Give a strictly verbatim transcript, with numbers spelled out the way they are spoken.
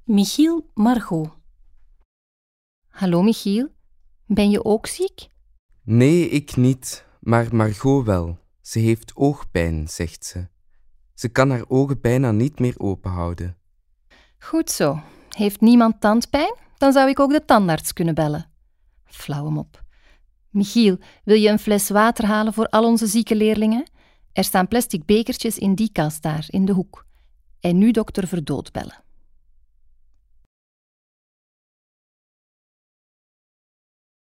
Michiel Margot. Hallo Michiel, ben je ook ziek? Nee, ik niet, maar Margot wel. Ze heeft oogpijn, zegt ze. Ze kan haar ogen bijna niet meer openhouden. Goed zo. Heeft niemand tandpijn? Dan zou ik ook de tandarts kunnen bellen. Flauwe mop. Michiel, wil je een fles water halen voor al onze zieke leerlingen? Er staan plastic bekertjes in die kast daar, in de hoek. En nu dokter Verdood bellen.